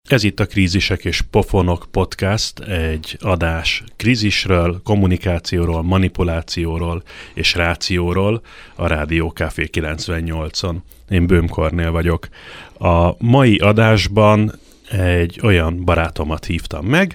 Ez itt a Krízisek és Pofonok podcast, egy adás krízisről, kommunikációról, manipulációról és rációról a Rádió Café 98-on. Én Böhm Kornél vagyok. A mai adásban egy olyan barátomat hívtam meg,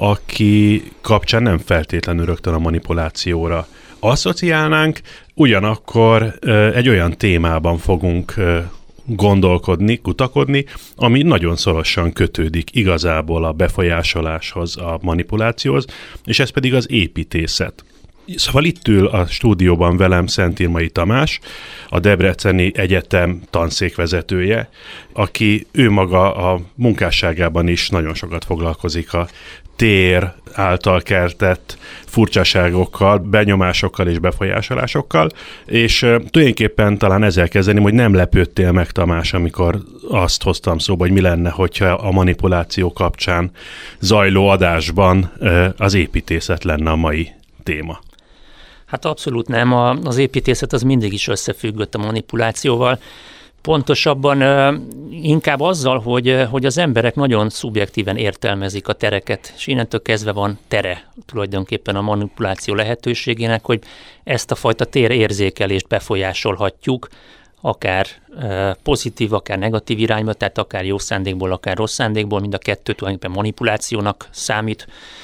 aki kapcsán nem feltétlenül rögtön a manipulációra asszociálnánk, ugyanakkor egy olyan témában fogunk gondolkodni, kutakodni, ami nagyon szorosan kötődik igazából a befolyásoláshoz, a manipulációhoz, és ez pedig az építészet. Szóval itt ül a stúdióban velem Szentírmai Tamás, a Debreceni Egyetem tanszékvezetője, aki ő maga a munkásságában is nagyon sokat foglalkozik a tér által keltett furcsaságokkal, benyomásokkal és befolyásolásokkal, és tulajdonképpen talán ezzel kezdeném, hogy nem lepődtél meg, Tamás, amikor azt hoztam szóba, hogy mi lenne, hogyha a manipuláció kapcsán zajló adásban az építészet lenne a mai téma. Hát abszolút nem, az építészet az mindig is összefüggött a manipulációval. Pontosabban inkább azzal, hogy az emberek nagyon szubjektíven értelmezik a tereket, és innentől kezdve van tere tulajdonképpen a manipuláció lehetőségének, hogy ezt a fajta térérzékelést befolyásolhatjuk, akár pozitív, akár negatív irányba, tehát akár jó szándékból, akár rossz szándékból, mind a kettő tulajdonképpen manipulációnak számít.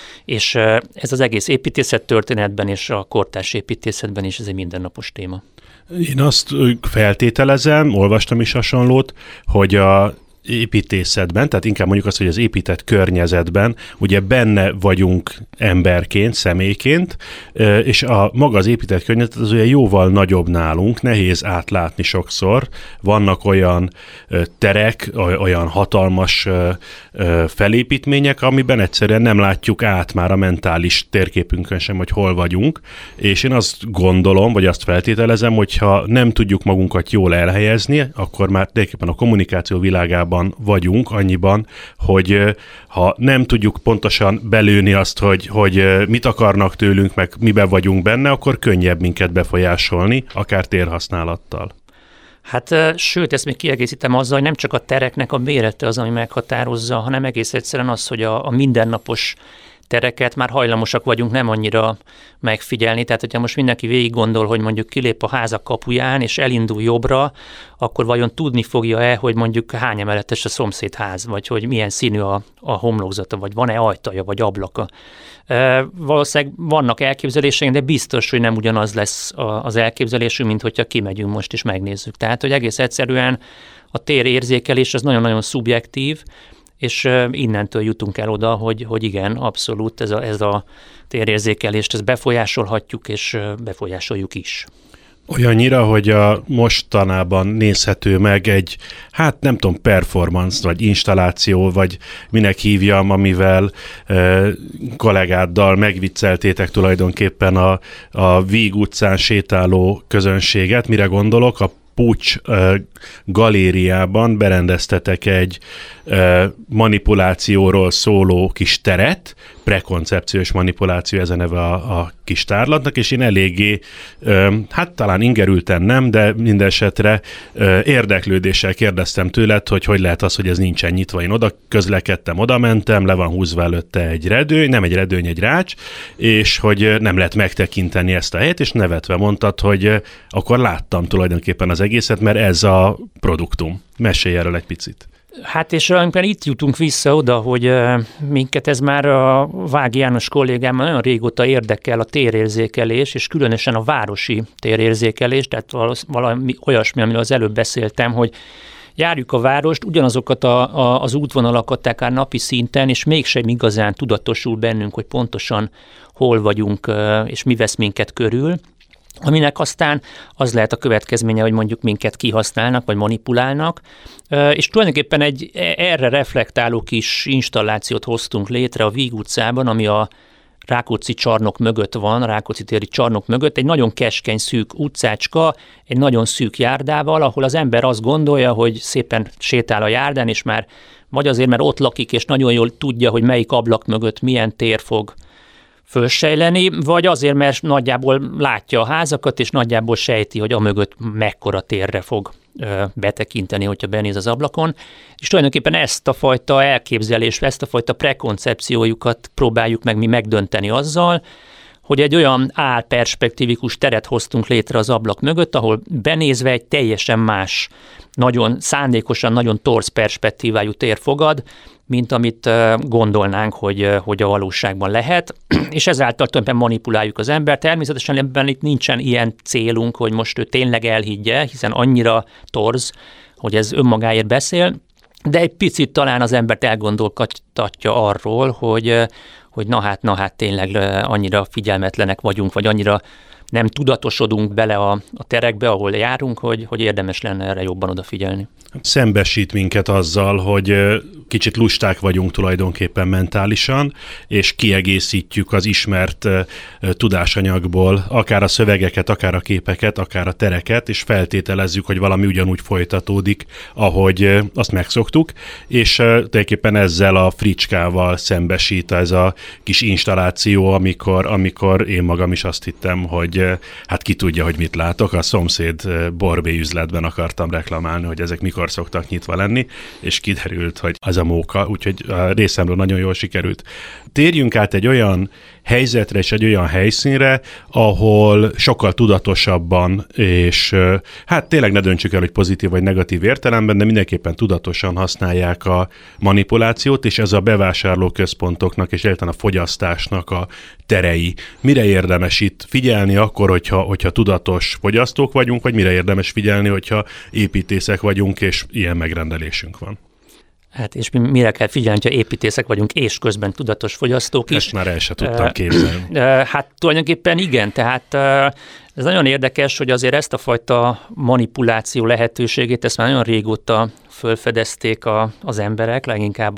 És ez az egész építészet történetben és a kortárs építészetben is ez egy mindennapos téma. Én azt feltételezem, olvastam is hasonlót, hogy a építészetben, tehát inkább mondjuk azt, hogy az épített környezetben ugye benne vagyunk emberként, személyként, és a maga az épített környezet az ugye jóval nagyobb nálunk, nehéz átlátni sokszor. Vannak olyan terek, olyan hatalmas felépítmények, amiben egyszerűen nem látjuk át már a mentális térképünkön sem, hogy hol vagyunk, és én azt gondolom, vagy azt feltételezem, hogyha nem tudjuk magunkat jól elhelyezni, akkor már tulajdonképpen a kommunikáció világában vagyunk annyiban, hogy ha nem tudjuk pontosan belőni azt, hogy mit akarnak tőlünk, meg miben vagyunk benne, akkor könnyebb minket befolyásolni, akár térhasználattal. Hát sőt, ezt még kiegészítem azzal, hogy nem csak a tereknek a mérete az, ami meghatározza, hanem egész egyszerűen az, hogy a mindennapos tereket már hajlamosak vagyunk nem annyira megfigyelni. Tehát, hogyha most mindenki végig gondol, hogy mondjuk kilép a háza kapuján, és elindul jobbra, akkor vajon tudni fogja-e, hogy mondjuk hány emeletes a szomszéd ház, vagy hogy milyen színű a homlokzata, vagy van-e ajtaja, vagy ablaka. Valószínűleg vannak elképzeléseink, de biztos, hogy nem ugyanaz lesz az elképzelésünk, mint hogyha kimegyünk most és megnézzük. Tehát, hogy egész egyszerűen a térérzékelés az nagyon-nagyon szubjektív, és innentől jutunk el oda, hogy igen, abszolút ez a térérzékelést ezt befolyásolhatjuk, és befolyásoljuk is. Olyannyira, hogy a mostanában nézhető meg egy, hát nem tudom, performance, vagy installáció, vagy minek hívjam, amivel kollégáddal megvicceltétek tulajdonképpen a Víg utcán sétáló közönséget. Mire gondolok? A Pucs galériában berendeztetek egy manipulációról szóló kis teret, prekoncepciós manipuláció, ez a neve a kis tárlatnak, és én eléggé, hát talán ingerülten nem, de minden esetre érdeklődéssel kérdeztem tőled, hogy lehet az, hogy ez nincsen nyitva. Én oda közlekedtem, oda mentem, le van húzva előtte egy redőny, nem egy redőny, egy rács, és hogy nem lehet megtekinteni ezt a helyet, és nevetve mondtad, hogy akkor láttam tulajdonképpen az egészet, mert ez a produktum. Mesélj erről egy picit. Hát és itt jutunk vissza oda, hogy minket ez már a Vági János kollégámmal nagyon régóta érdekel a térérzékelés, és különösen a városi térérzékelés, tehát valami olyasmi, amiről az előbb beszéltem, hogy járjuk a várost, ugyanazokat az útvonalakat akár napi szinten, és mégsem igazán tudatosul bennünk, hogy pontosan hol vagyunk, és mi vesz minket körül. Aminek aztán az lehet a következménye, hogy mondjuk minket kihasználnak, vagy manipulálnak, és tulajdonképpen egy erre reflektáló kis installációt hoztunk létre a Víg utcában, ami a Rákóczi csarnok mögött van, a Rákóczi téri csarnok mögött, egy nagyon keskeny, szűk utcácska, egy nagyon szűk járdával, ahol az ember azt gondolja, hogy szépen sétál a járdán, és már vagy azért, mert ott lakik, és nagyon jól tudja, hogy melyik ablak mögött milyen tér fog fölsejleni, vagy azért, mert nagyjából látja a házakat, és nagyjából sejti, hogy amögött mekkora térre fog betekinteni, hogyha benéz az ablakon, és tulajdonképpen ezt a fajta elképzelést, ezt a fajta prekoncepciójukat próbáljuk meg mi megdönteni azzal, hogy egy olyan álperspektívikus teret hoztunk létre az ablak mögött, ahol benézve egy teljesen más, nagyon szándékosan, nagyon torz perspektívájú tér fogad, mint amit gondolnánk, hogy a valóságban lehet, és ezáltal tulajdonképpen manipuláljuk az embert. Természetesen ebben itt nincsen ilyen célunk, hogy most ő tényleg elhiggye, hiszen annyira torz, hogy ez önmagáért beszél, de egy picit talán az embert elgondolkodtatja arról, hogy na hát tényleg annyira figyelmetlenek vagyunk, vagy annyira nem tudatosodunk bele a terekbe, ahol járunk, hogy érdemes lenne erre jobban odafigyelni. Szembesít minket azzal, hogy kicsit lusták vagyunk tulajdonképpen mentálisan, és kiegészítjük az ismert tudásanyagból akár a szövegeket, akár a képeket, akár a tereket, és feltételezzük, hogy valami ugyanúgy folytatódik, ahogy azt megszoktuk, és tulajdonképpen ezzel a fricskával szembesít ez a kis installáció, amikor én magam is azt hittem, hogy hát ki tudja, hogy mit látok, a szomszéd borbély üzletben akartam reklamálni, hogy ezek mikor szoktak nyitva lenni, és kiderült, hogy az a móka, úgyhogy a részemről nagyon jól sikerült. Térjünk át egy olyan helyzetre és egy olyan helyszínre, ahol sokkal tudatosabban, és hát tényleg ne döntsük el, hogy pozitív vagy negatív értelemben, de mindenképpen tudatosan használják a manipulációt, és ez a bevásárlóközpontoknak és egyáltalán a fogyasztásnak a terei. Mire érdemes itt figyelni akkor, hogyha tudatos fogyasztók vagyunk, vagy mire érdemes figyelni, hogyha építészek vagyunk, és ilyen megrendelésünk van? Hát és mire kell figyelni, ha építészek vagyunk, és közben tudatos fogyasztók is. Ezt már el sem tudtam képzelni. Hát tulajdonképpen igen, tehát ez nagyon érdekes, hogy azért ezt a fajta manipuláció lehetőségét, ezt már nagyon régóta felfedezték az emberek, leginkább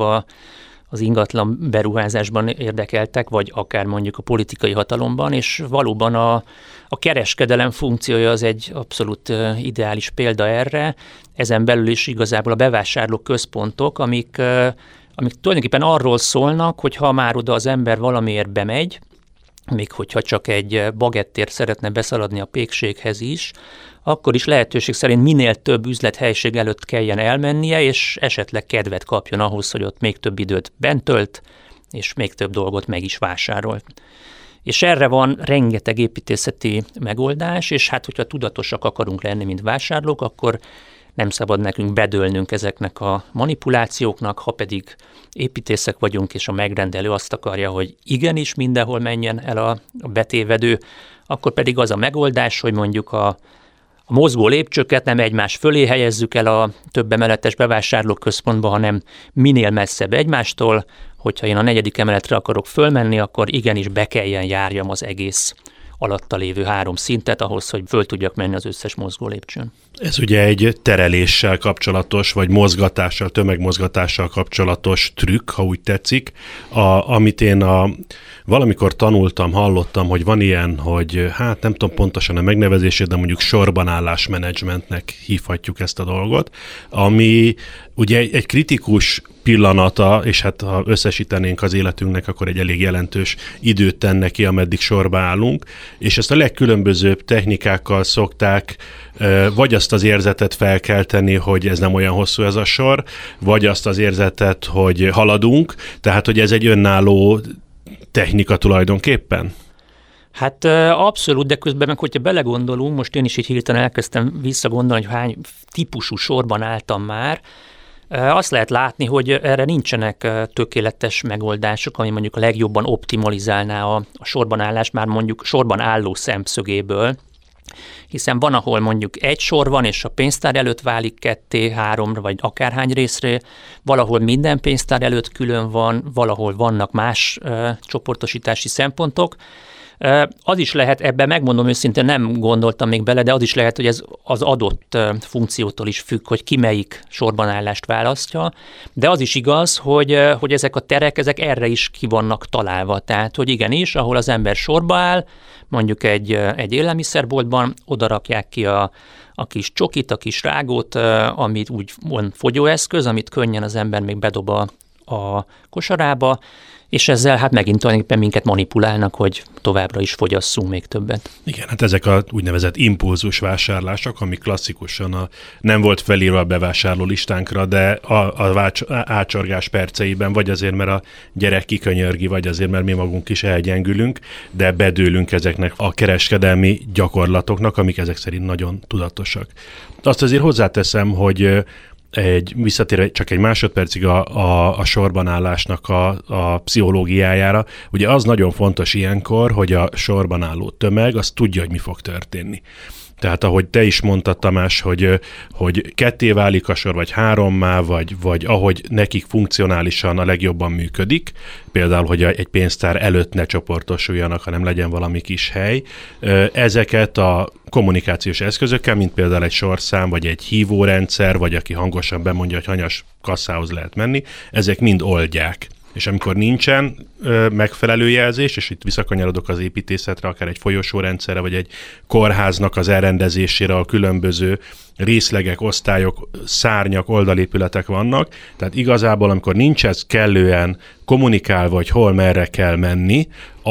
az ingatlan beruházásban érdekeltek, vagy akár mondjuk a politikai hatalomban, és valóban a kereskedelem funkciója az egy abszolút ideális példa erre. Ezen belül is igazából a bevásárló központok, amik tulajdonképpen arról szólnak, hogy ha már oda az ember valamiért bemegy, még hogyha csak egy bagettért szeretne beszaladni a pékséghez is, akkor is lehetőség szerint minél több üzlethelység előtt kelljen elmennie, és esetleg kedvet kapjon ahhoz, hogy ott még több időt bent tölt, és még több dolgot meg is vásárol. És erre van rengeteg építészeti megoldás, és hát, hogyha tudatosak akarunk lenni, mint vásárlók, akkor nem szabad nekünk bedőlnünk ezeknek a manipulációknak, ha pedig építészek vagyunk, és a megrendelő azt akarja, hogy igenis mindenhol menjen el a betévedő, akkor pedig az a megoldás, hogy mondjuk a mozgó lépcsőket nem egymás fölé helyezzük el a több emeletes bevásárlóközpontba, hanem minél messzebb egymástól, hogyha én a 4. emeletre akarok fölmenni, akkor igenis be kelljen járjam az egész alatta lévő 3 szintet ahhoz, hogy föl tudjak menni az összes mozgó lépcsőn. Ez ugye egy tereléssel kapcsolatos, vagy mozgatással, tömegmozgatással kapcsolatos trükk, ha úgy tetszik, amit én valamikor tanultam, hallottam, hogy van ilyen, hogy hát nem tudom pontosan a megnevezését, de mondjuk sorbanállás menedzsmentnek hívhatjuk ezt a dolgot, ami ugye egy kritikus pillanata, és hát ha összesítenénk az életünknek, akkor egy elég jelentős időt tenne ki, ameddig sorba állunk, és ezt a legkülönbözőbb technikákkal szokták vagy azt az érzetet felkelteni, hogy ez nem olyan hosszú ez a sor, vagy azt az érzetet, hogy haladunk, tehát hogy ez egy önálló technika tulajdonképpen? Hát abszolút, de közben meg, hogyha belegondolunk, most én is így hirtelen elkezdtem visszagondolni, hogy hány típusú sorban álltam már, azt lehet látni, hogy erre nincsenek tökéletes megoldások, ami mondjuk a legjobban optimalizálná a sorban állást, már mondjuk sorban álló szemszögéből, hiszen van, ahol mondjuk egy sor van, és a pénztár előtt válik 2-3 vagy akárhány részre, valahol minden pénztár előtt külön van, valahol vannak más csoportosítási szempontok. Az is lehet, ebben megmondom őszintén, nem gondoltam még bele, de az is lehet, hogy ez az adott funkciótól is függ, hogy ki melyik sorbanállást választja, de az is igaz, hogy ezek a terek, ezek erre is ki vannak találva, tehát hogy igenis, ahol az ember sorba áll, mondjuk egy élelmiszerboltban, oda rakják ki a kis csokit, a kis rágót, amit úgy van fogyóeszköz, amit könnyen az ember még bedob a kosarába, és ezzel hát megint tulajdonképpen minket manipulálnak, hogy továbbra is fogyasszunk még többet. Igen, hát ezek a úgynevezett impulzus vásárlások, ami klasszikusan nem volt felírva a bevásárló listánkra, de a ácsorgás perceiben, vagy azért, mert a gyerek kikönyörgi, vagy azért, mert mi magunk is elgyengülünk, de bedőlünk ezeknek a kereskedelmi gyakorlatoknak, amik ezek szerint nagyon tudatosak. Azt azért hozzáteszem, hogy visszatérve csak egy másodpercig a sorban állásnak a pszichológiájára, ugye az nagyon fontos ilyenkor, hogy a sorban álló tömeg az tudja, hogy mi fog történni. Tehát ahogy te is mondtad, Tamás, hogy ketté válik a sor, vagy hárommá, vagy ahogy nekik funkcionálisan a legjobban működik, például, hogy egy pénztár előtt ne csoportosuljanak, hanem legyen valami kis hely. Ezeket a kommunikációs eszközökkel, mint például egy sorszám, vagy egy hívórendszer, vagy aki hangosan bemondja, hogy hanyas kasszához lehet menni, ezek mind oldják. És amikor nincsen megfelelő jelzés, és itt visszakanyarodok az építészetre, akár egy folyosórendszerre, vagy egy kórháznak az elrendezésére, a különböző részlegek, osztályok, szárnyak, oldalépületek vannak. Tehát igazából, amikor nincs ez kellően kommunikálva, hogy hol merre kell menni,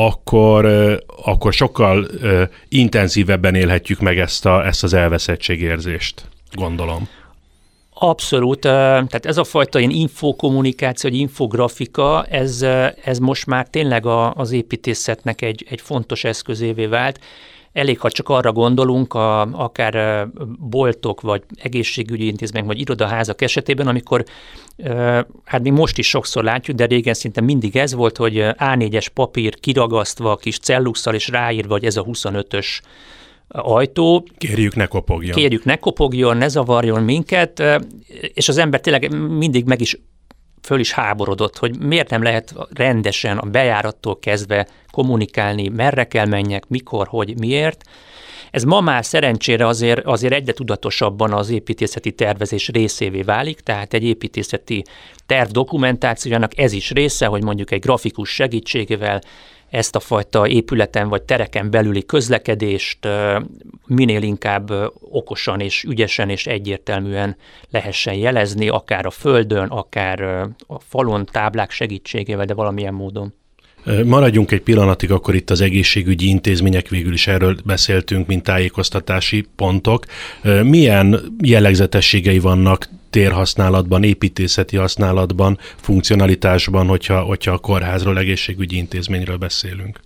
akkor sokkal intenzívebben élhetjük meg ezt az elveszettségérzést, gondolom. Abszolút, tehát ez a fajta ilyen infokommunikáció, vagy infografika, ez most már tényleg az építészetnek egy fontos eszközévé vált. Elég, ha csak arra gondolunk, akár boltok, vagy egészségügyi intézmények, vagy irodaházak esetében, amikor, hát mi most is sokszor látjuk, de régen szinte mindig ez volt, hogy A4-es papír kiragasztva, kis celluxal és ráírva, hogy ez a 25-ös ajtó. Kérjük, ne kopogjon, ne zavarjon minket, és az ember tényleg mindig föl is háborodott, hogy miért nem lehet rendesen a bejárattól kezdve kommunikálni, merre kell menjek, mikor, hogy, miért. Ez ma már szerencsére azért egyre tudatosabban az építészeti tervezés részévé válik, tehát egy építészeti terv dokumentációjának ez is része, hogy mondjuk egy grafikus segítségével ezt a fajta épületen vagy tereken belüli közlekedést minél inkább okosan és ügyesen és egyértelműen lehessen jelezni, akár a földön, akár a falon, táblák segítségével, de valamilyen módon. Maradjunk egy pillanatig akkor itt az egészségügyi intézmények, végül is erről beszéltünk, mint tájékoztatási pontok. Milyen jellegzetességei vannak térhasználatban, építészeti használatban, funkcionalitásban, hogyha a kórházról, egészségügyi intézményről beszélünk?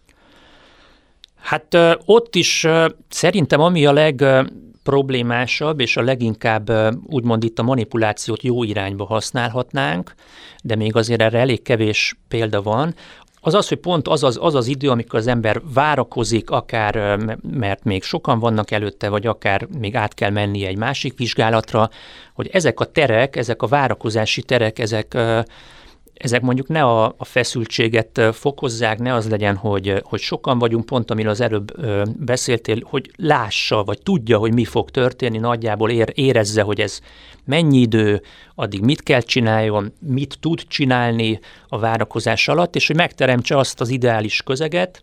Hát ott is szerintem ami a legproblémásabb, és a leginkább úgymond itt a manipulációt jó irányba használhatnánk, de még azért erre elég kevés példa van, az, hogy pont az idő, amikor az ember várakozik, akár mert még sokan vannak előtte, vagy akár még át kell menni egy másik vizsgálatra, hogy ezek a terek, ezek a várakozási terek, ezek mondjuk ne a feszültséget fokozzák, ne az legyen, hogy sokan vagyunk, pont amiről az előbb beszéltél, hogy lássa, vagy tudja, hogy mi fog történni, nagyjából érezze, hogy ez mennyi idő, addig mit kell csináljon, mit tud csinálni a várakozás alatt, és hogy megteremtse azt az ideális közeget,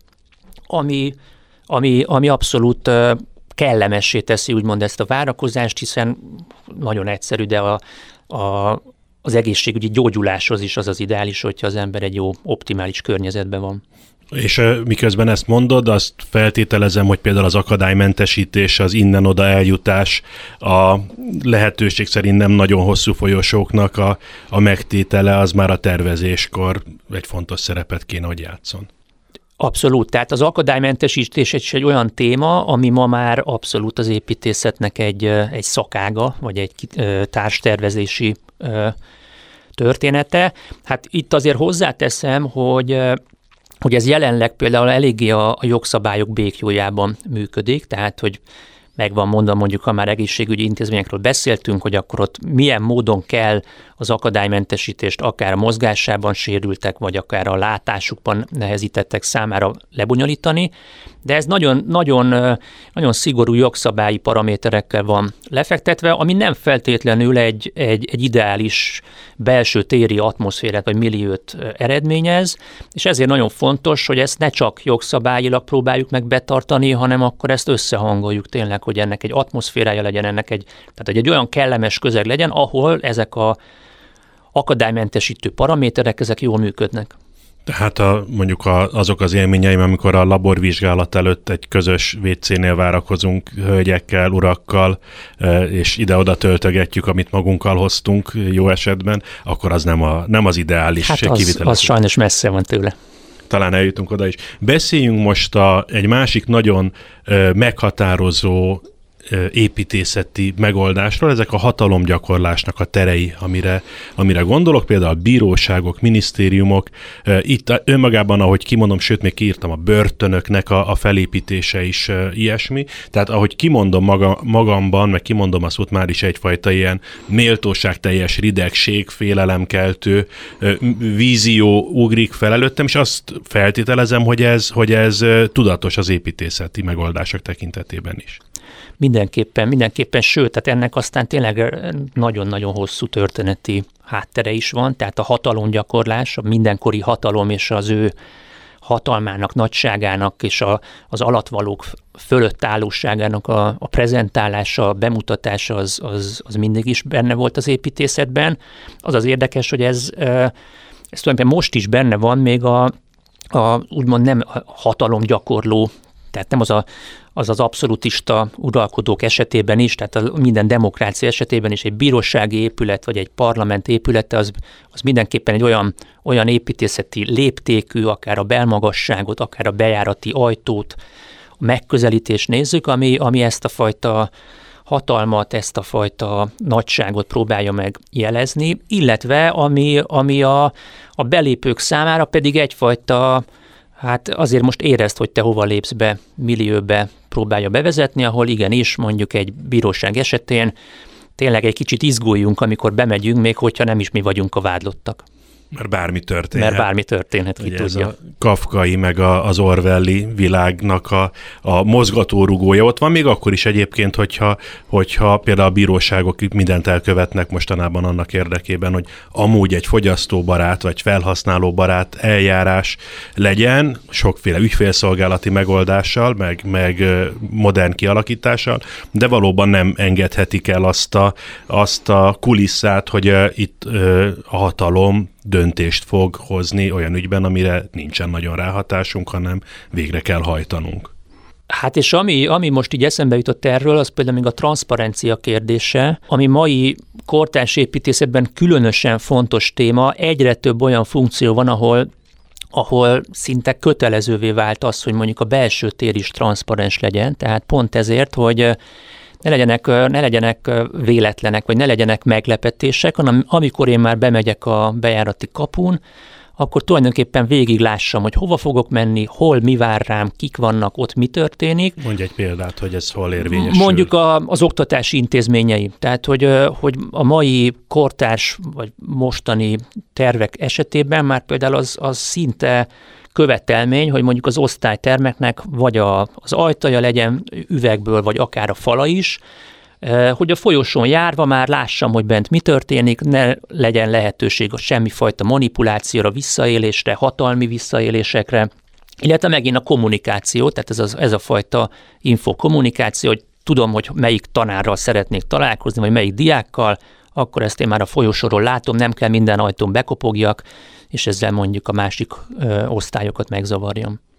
ami abszolút kellemessé teszi úgymond ezt a várakozást, hiszen nagyon egyszerű, de az egészségügyi gyógyuláshoz is az ideális, hogyha az ember egy jó, optimális környezetben van. És miközben ezt mondod, azt feltételezem, hogy például az akadálymentesítés, az innen-oda eljutás, a lehetőség szerint nem nagyon hosszú folyosóknak a megtétele, az már a tervezéskor egy fontos szerepet kéne, hogy játszon. Abszolút, tehát az akadálymentesítés egy olyan téma, ami ma már abszolút az építészetnek egy szakága, vagy egy társtervezési története. Hát itt azért hozzáteszem, hogy ez jelenleg például eléggé a jogszabályok békjójában működik, tehát hogy megvan mondva, mondjuk, ha már egészségügyi intézményekről beszéltünk, hogy akkor ott milyen módon kell az akadálymentesítést akár a mozgásában sérültek, vagy akár a látásukban nehezítettek számára lebonyolítani, de ez nagyon, nagyon, nagyon szigorú jogszabályi paraméterekkel van lefektetve, ami nem feltétlenül egy ideális belső téri atmoszférát vagy milliót eredményez, és ezért nagyon fontos, hogy ezt ne csak jogszabályilag próbáljuk meg betartani, hanem akkor ezt összehangoljuk tényleg, hogy ennek egy atmoszférája legyen, tehát hogy egy olyan kellemes közeg legyen, ahol ezek akadálymentesítő paraméterek, ezek jól működnek. Tehát mondjuk azok az élményeim, amikor a laborvizsgálat előtt egy közös WC-nél várakozunk hölgyekkel, urakkal, és ide-oda töltögetjük, amit magunkkal hoztunk jó esetben, akkor az nem az ideális kivitelezés. Az sajnos messze van tőle. Talán eljutunk oda is. Beszéljünk most egy másik nagyon meghatározó építészeti megoldásról, ezek a hatalomgyakorlásnak a terei, amire gondolok, például a bíróságok, minisztériumok, itt önmagában, ahogy kimondom, sőt, még kiírtam, a börtönöknek a felépítése is ilyesmi, tehát ahogy kimondom magamban, meg kimondom a szót, már is egyfajta ilyen méltóságteljes ridegség, félelemkeltő vízió ugrik fel előttem, és azt feltételezem, hogy ez tudatos az építészeti megoldások tekintetében is. Mindenképpen, sőt, tehát ennek aztán tényleg nagyon-nagyon hosszú történeti háttere is van, tehát a hatalomgyakorlás, a mindenkori hatalom és az ő hatalmának, nagyságának és az alattvalók fölött állóságának a prezentálása, a bemutatása az mindig is benne volt az építészetben. Az az érdekes, hogy ez tulajdonképpen most is benne van, még a úgymond nem hatalomgyakorló, tehát nem az abszolutista uralkodók esetében is, tehát minden demokrácia esetében is egy bírósági épület, vagy egy parlament épülete, az mindenképpen egy olyan építészeti léptékű, akár a belmagasságot, akár a bejárati ajtót, a megközelítést nézzük, ami ezt a fajta hatalmat, ezt a fajta nagyságot próbálja meg jelezni, illetve ami a belépők számára pedig egyfajta, hát azért most érezd, hogy te hova lépsz be, millióbe próbálja bevezetni, ahol igenis mondjuk egy bíróság esetén tényleg egy kicsit izguljunk, amikor bemegyünk, még hogyha nem is mi vagyunk a vádlottak. Mert bármi történhet, ki tudja. Ez a kafkai meg az orwelli világnak a mozgatórugója ott van, még akkor is egyébként, hogyha például a bíróságok mindent elkövetnek mostanában annak érdekében, hogy amúgy egy fogyasztóbarát vagy felhasználóbarát eljárás legyen, sokféle ügyfélszolgálati megoldással, meg modern kialakítással, de valóban nem engedhetik el azt a kulisszát, hogy itt a hatalom döntést fog hozni olyan ügyben, amire nincsen nagyon ráhatásunk, hanem végre kell hajtanunk. Hát és ami most így eszembe jutott erről, az például még a transzparencia kérdése, ami mai kortárs építészetben különösen fontos téma. Egyre több olyan funkció van, ahol szinte kötelezővé vált az, hogy mondjuk a belső tér is transzparens legyen, tehát pont ezért, hogy ne legyenek véletlenek, vagy ne legyenek meglepetések, hanem amikor én már bemegyek a bejárati kapun, akkor tulajdonképpen végig lássam, hogy hova fogok menni, hol mi vár rám, kik vannak, ott mi történik. Mondj egy példát, hogy ez hol érvényesül. Mondjuk az oktatási intézményei. Tehát, hogy a mai kortárs vagy mostani tervek esetében már például az szinte követelmény, hogy mondjuk az osztálytermeknek vagy az ajtaja legyen üvegből, vagy akár a fala is, hogy a folyosón járva már lássam, hogy bent mi történik, ne legyen lehetőség a semmifajta manipulációra, visszaélésre, hatalmi visszaélésekre, illetve megint a kommunikáció, tehát ez a fajta infokommunikáció, hogy tudom, hogy melyik tanárral szeretnék találkozni, vagy melyik diákkal, akkor ezt én már a folyosóról látom, nem kell minden ajtón bekopogjak, és ezzel mondjuk a másik osztályokat megzavarjam.